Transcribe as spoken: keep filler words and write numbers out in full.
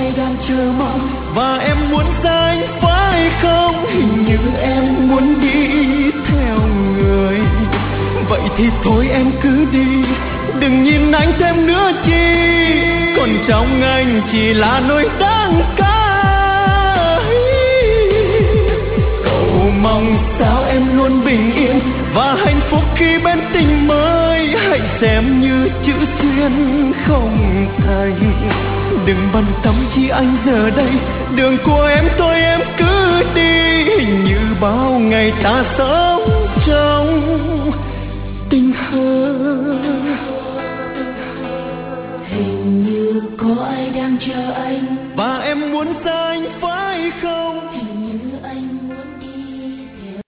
ai đang chờ mong, và em muốn ra anh phải không? Hình như em muốn đi theo người. Vậy thì thôi em cứ đi, đừng nhìn anh thêm nữa chi. Còn trong anh chỉ là nỗi đắng cay. Cầu mong sao em luôn bình yên và hạnh phúc khi bên tình mới. Hãy xem như chữ duyên không thành. Đừng bận tâm chi anh giờ đây, đường của em thôi em cứ đi. Hình như bao ngày ta sống trong